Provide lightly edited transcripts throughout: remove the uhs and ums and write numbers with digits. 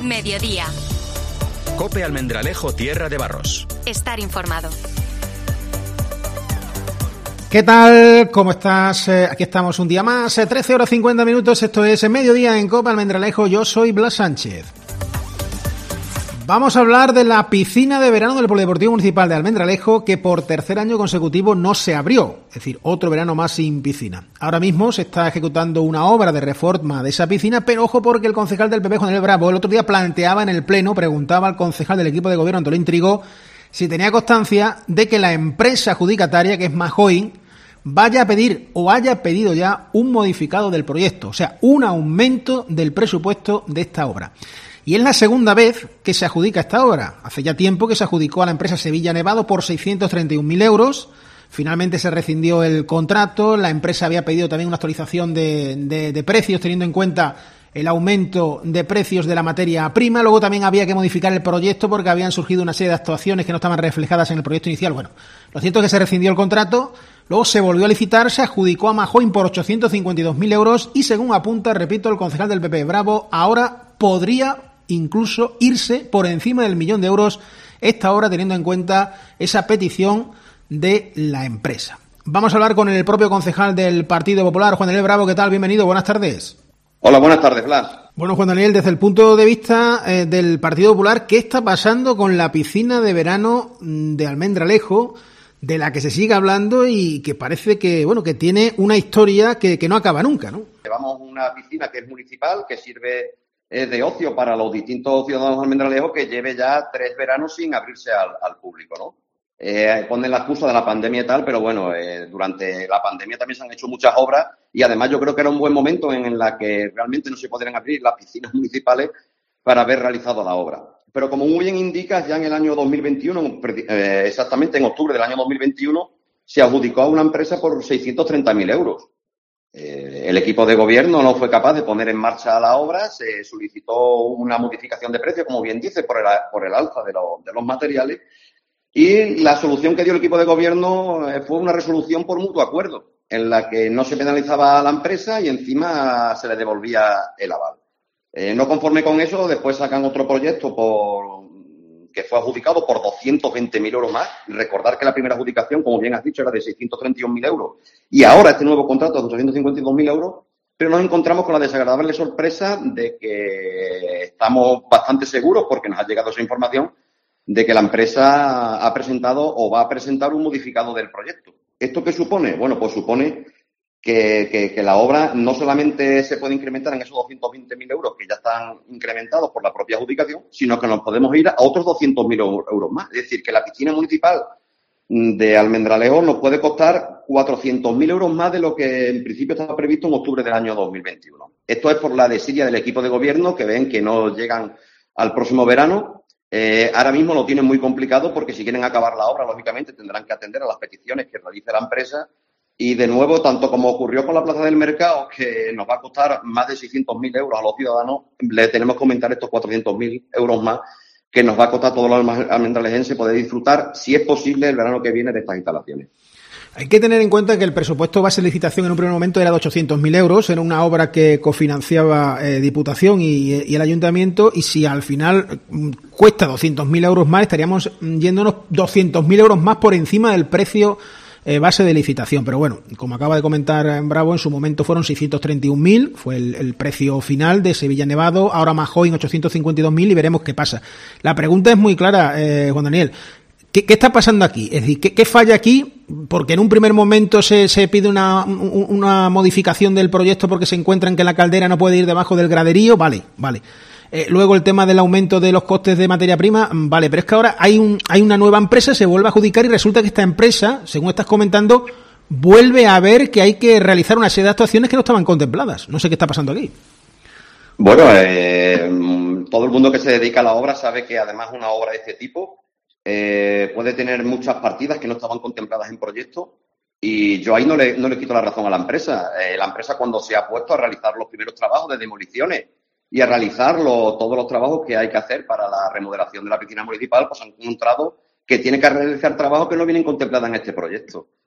Mediodía. COPE Almendralejo, Tierra de Barros. Estar informado. ¿Qué tal? ¿Cómo estás? Aquí estamos un día más, 13 horas 50 minutos, esto es Mediodía en COPE Almendralejo, yo soy Blas Sánchez. Vamos a hablar de la piscina de verano del Polideportivo Municipal de Almendralejo, que por tercer año consecutivo no se abrió, es decir, otro verano más sin piscina. Ahora mismo se está ejecutando una obra de reforma de esa piscina, pero ojo porque el concejal del PP, Juan Daniel Bravo, el otro día planteaba en el pleno, preguntaba al concejal del equipo de gobierno, Antolín Trigo, si tenía constancia de que la empresa adjudicataria, que es Majoin, vaya a pedir o haya pedido ya un modificado del proyecto, o sea, un aumento del presupuesto de esta obra. Y es la segunda vez que se adjudica esta obra. Hace ya tiempo que se adjudicó a la empresa Sevilla Nevado por 631.000 euros. Finalmente se rescindió el contrato. La empresa había pedido también una actualización de precios, teniendo en cuenta el aumento de precios de la materia prima. Luego también había que modificar el proyecto porque habían surgido una serie de actuaciones que no estaban reflejadas en el proyecto inicial. Bueno, lo cierto es que se rescindió el contrato. Luego se volvió a licitar, se adjudicó a Majoin por 852.000 euros y, según apunta, repito, el concejal del PP, Bravo, ahora podría incluso irse por encima del 1.000.000 de euros esta obra, teniendo en cuenta esa petición de la empresa. Vamos a hablar con el propio concejal del Partido Popular, Juan Daniel Bravo. ¿Qué tal? Bienvenido, buenas tardes. Hola, buenas tardes, Blas. Bueno, Juan Daniel, desde el punto de vista del Partido Popular, ¿qué está pasando con la piscina de verano de Almendralejo, de la que se sigue hablando y que parece que, bueno, que tiene una historia que no acaba nunca, ¿no? Llevamos una piscina que es municipal, que sirve de ocio para los distintos ciudadanos almendralejos, que lleve ya 3 veranos sin abrirse al público, ¿no? Ponen la excusa de la pandemia y tal, pero bueno, durante la pandemia también se han hecho muchas obras y además yo creo que era un buen momento en la que realmente no se podrían abrir las piscinas municipales para haber realizado la obra. Pero como muy bien indicas, ya en el año 2021, exactamente en octubre del año 2021, se adjudicó a una empresa por 630.000 euros. El equipo de gobierno no fue capaz de poner en marcha la obra, se solicitó una modificación de precio, como bien dice, por el alza de los materiales, y la solución que dio el equipo de gobierno fue una resolución por mutuo acuerdo, en la que no se penalizaba a la empresa y encima se le devolvía el aval. No conforme con eso, después sacan otro proyecto que fue adjudicado por 220.000 euros más. Recordar que la primera adjudicación, como bien has dicho, era de 631.000 euros. Y ahora este nuevo contrato es de 852.000 euros, pero nos encontramos con la desagradable sorpresa de que estamos bastante seguros, porque nos ha llegado esa información, de que la empresa ha presentado o va a presentar un modificado del proyecto. ¿Esto qué supone? Bueno, pues supone que la obra no solamente se puede incrementar en esos 220.000 euros que ya están incrementados por la propia adjudicación, sino que nos podemos ir a otros 200.000 euros más. Es decir, que la piscina municipal de Almendralejo nos puede costar 400.000 euros más de lo que en principio estaba previsto en octubre del año 2021. Esto es por la desidia del equipo de gobierno, que ven que no llegan al próximo verano. Ahora mismo lo tienen muy complicado porque si quieren acabar la obra, lógicamente tendrán que atender a las peticiones que realice la empresa. Y de nuevo, tanto como ocurrió con la Plaza del Mercado, que nos va a costar más de 600.000 euros a los ciudadanos, le tenemos que aumentar estos 400.000 euros más, que nos va a costar a todos los almendralejenses poder disfrutar, si es posible, el verano que viene de estas instalaciones. Hay que tener en cuenta que el presupuesto base de licitación en un primer momento era de 800.000 euros, era una obra que cofinanciaba Diputación y el Ayuntamiento, y si al final cuesta 200.000 euros más, estaríamos yéndonos 200.000 euros más por encima del precio base de licitación. Pero bueno, como acaba de comentar Bravo, en su momento fueron 631.000, fue el precio final de Sevilla Nevado, ahora Majoin 852.000 y veremos qué pasa. La pregunta es muy clara, Juan Daniel. ¿Qué está pasando aquí? Es decir, ¿qué falla aquí? Porque en un primer momento se pide una modificación del proyecto porque se encuentran que la caldera no puede ir debajo del graderío, vale. Luego el tema del aumento de los costes de materia prima, vale, pero es que ahora hay una nueva empresa, se vuelve a adjudicar y resulta que esta empresa, según estás comentando, vuelve a ver que hay que realizar una serie de actuaciones que no estaban contempladas. No sé qué está pasando aquí. Bueno, todo el mundo que se dedica a la obra sabe que además una obra de este tipo puede tener muchas partidas que no estaban contempladas en proyecto y yo ahí no le quito la razón a la empresa. La empresa, cuando se ha puesto a realizar los primeros trabajos de demoliciones y a realizar todos los trabajos que hay que hacer para la remodelación de la piscina municipal, pues han encontrado que tiene que realizar trabajos que no vienen contemplados en este proyecto.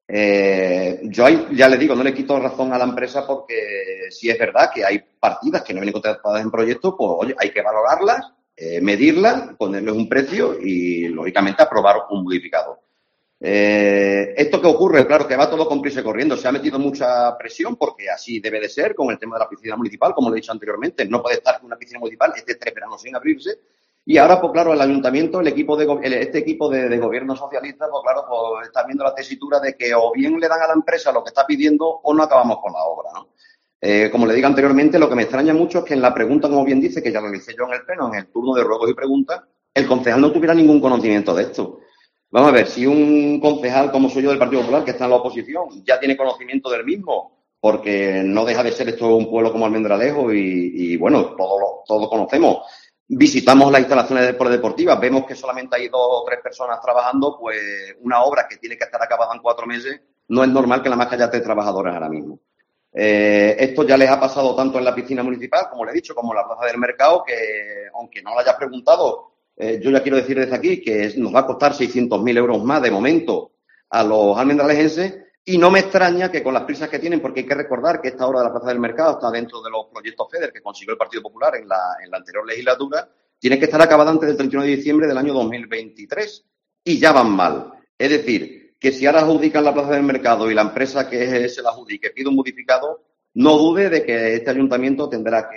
Yo ahí, ya le digo, no le quito razón a la empresa porque si es verdad que hay partidas que no vienen contratadas en proyectos, pues oye, hay que valorarlas, medirlas, ponerles un precio y, lógicamente, aprobar un modificado. ¿Esto qué ocurre? Claro que va todo con prisa y corriendo. Se ha metido mucha presión porque así debe de ser con el tema de la piscina municipal, como le he dicho anteriormente. No puede estar que una piscina municipal esté 3 veranos sin abrirse. Y ahora, pues claro, el ayuntamiento, este equipo de gobierno socialista, pues claro, pues está viendo la tesitura de que o bien le dan a la empresa lo que está pidiendo o no acabamos con la obra, ¿no? Como le digo anteriormente, lo que me extraña mucho es que en la pregunta, como bien dice, que ya realicé yo en el pleno, en el turno de ruegos y preguntas, el concejal no tuviera ningún conocimiento de esto. Vamos a ver, si un concejal como soy yo del Partido Popular, que está en la oposición, ya tiene conocimiento del mismo, porque no deja de ser esto un pueblo como Almendralejo y bueno, todos conocemos. Visitamos las instalaciones polideportivas, vemos que solamente hay 2 o 3 personas trabajando, pues una obra que tiene que estar acabada en 4 meses, no es normal que la más haya 3 trabajadores ahora mismo. Esto ya les ha pasado tanto en la piscina municipal, como le he dicho, como en la plaza del mercado, que aunque no lo hayas preguntado, yo ya quiero decir desde aquí que nos va a costar 600.000 euros más de momento a los almendralejenses y no me extraña que con las prisas que tienen, porque hay que recordar que esta obra de la plaza del mercado está dentro de los proyectos FEDER que consiguió el Partido Popular en la anterior legislatura, tiene que estar acabada antes del 31 de diciembre del año 2023 y ya van mal. Es decir, que si ahora adjudican la plaza del mercado y la empresa que se la adjudique pide un modificado, no dude de que este ayuntamiento tendrá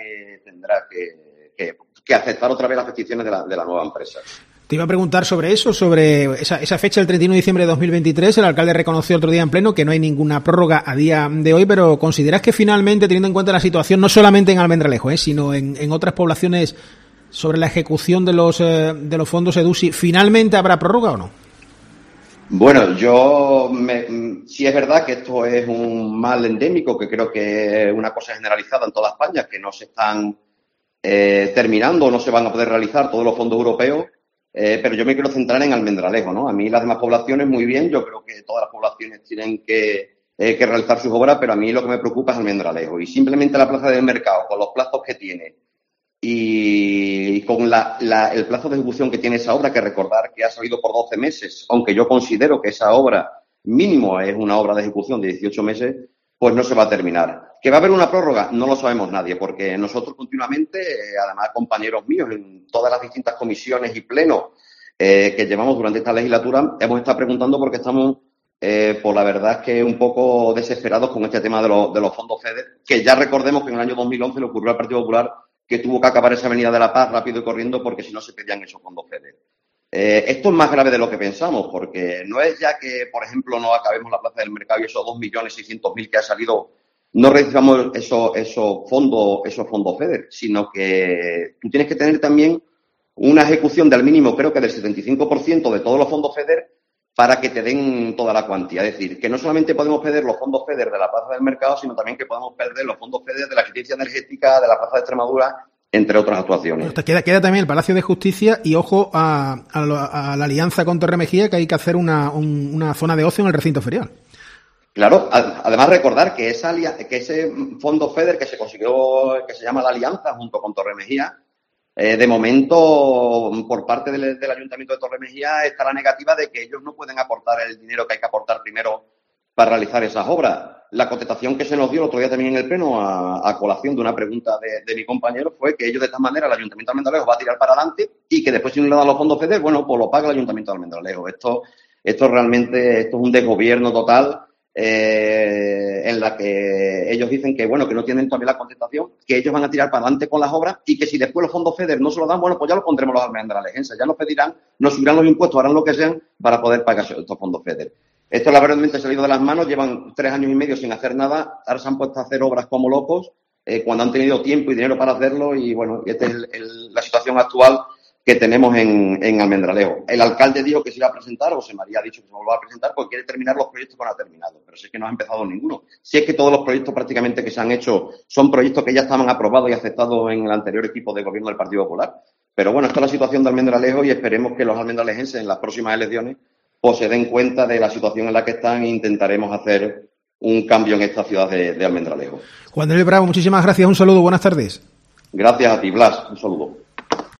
que aceptar otra vez las peticiones de la nueva empresa. Te iba a preguntar sobre eso, sobre esa fecha del 31 de diciembre de 2023. El alcalde reconoció otro día en pleno que no hay ninguna prórroga a día de hoy, pero ¿consideras que finalmente, teniendo en cuenta la situación, no solamente en Almendralejo, sino en otras poblaciones, sobre la ejecución de los fondos EDUSI, finalmente habrá prórroga o no? Bueno, sí es verdad que esto es un mal endémico, que creo que es una cosa generalizada en toda España, que no se están terminando, no se van a poder realizar todos los fondos europeos, pero yo me quiero centrar en Almendralejo, ¿no? A mí las demás poblaciones, muy bien, yo creo que todas las poblaciones tienen que realizar sus obras, pero a mí lo que me preocupa es Almendralejo. Y simplemente la plaza del mercado, con los plazos que tiene y con el plazo de ejecución que tiene esa obra, que recordar que ha salido por 12 meses, aunque yo considero que esa obra mínimo es una obra de ejecución de 18 meses, pues no se va a terminar. ¿Que va a haber una prórroga? No lo sabemos nadie, porque nosotros continuamente, además compañeros míos, en todas las distintas comisiones y plenos que llevamos durante esta legislatura, hemos estado preguntando porque estamos, por la verdad es que un poco desesperados con este tema de los fondos FEDER, que ya recordemos que en el año 2011 le ocurrió al Partido Popular que tuvo que acabar esa Avenida de la Paz rápido y corriendo porque si no se pedían esos fondos FEDER. Esto es más grave de lo que pensamos, porque no es ya que, por ejemplo, no acabemos la plaza del mercado y esos 2.600.000 que ha salido, no recibamos esos fondos FEDER, sino que tú tienes que tener también una ejecución del mínimo, creo que del 75% de todos los fondos FEDER para que te den toda la cuantía. Es decir, que no solamente podemos perder los fondos FEDER de la plaza del mercado, sino también que podemos perder los fondos FEDER de la eficiencia energética, de la plaza de Extremadura, entre otras actuaciones. Queda también el Palacio de Justicia y ojo a la alianza con Torremejía, que hay que hacer una zona de ocio en el recinto ferial. Claro, además recordar que ese fondo FEDER que se consiguió, que se llama la Alianza junto con Torremejía, de momento por parte del Ayuntamiento de Torremejía está la negativa de que ellos no pueden aportar el dinero que hay que aportar primero para realizar esas obras. La contestación que se nos dio el otro día también en el Pleno a colación de una pregunta de mi compañero fue que ellos de esta manera el Ayuntamiento de Almendralejo va a tirar para adelante y que después si no le dan los fondos FEDER, bueno, pues lo paga el Ayuntamiento de Almendralejo. Esto realmente es un desgobierno total en la que ellos dicen que bueno, que no tienen todavía la contestación, que ellos van a tirar para adelante con las obras y que si después los fondos FEDER no se los dan, bueno, pues ya lo pondremos los almendralejenses, ya nos pedirán, nos subirán los impuestos, harán lo que sean para poder pagar estos fondos FEDER. Esto la verdad ha salido de las manos, llevan 3 años y medio sin hacer nada, ahora se han puesto a hacer obras como locos cuando han tenido tiempo y dinero para hacerlo y bueno, esta es la situación actual que tenemos en Almendralejo. El alcalde dijo que se iba a presentar, o se me había dicho que se va a presentar, porque quiere terminar los proyectos que no ha terminado. Pero si es que no ha empezado ninguno. Si es que todos los proyectos prácticamente que se han hecho son proyectos que ya estaban aprobados y aceptados en el anterior equipo de gobierno del Partido Popular. Pero bueno, esta es la situación de Almendralejo y esperemos que los almendralejenses en las próximas elecciones pues se den cuenta de la situación en la que están e intentaremos hacer un cambio en esta ciudad de Almendralejo. Juan Daniel Bravo, muchísimas gracias. Un saludo, buenas tardes. Gracias a ti, Blas. Un saludo.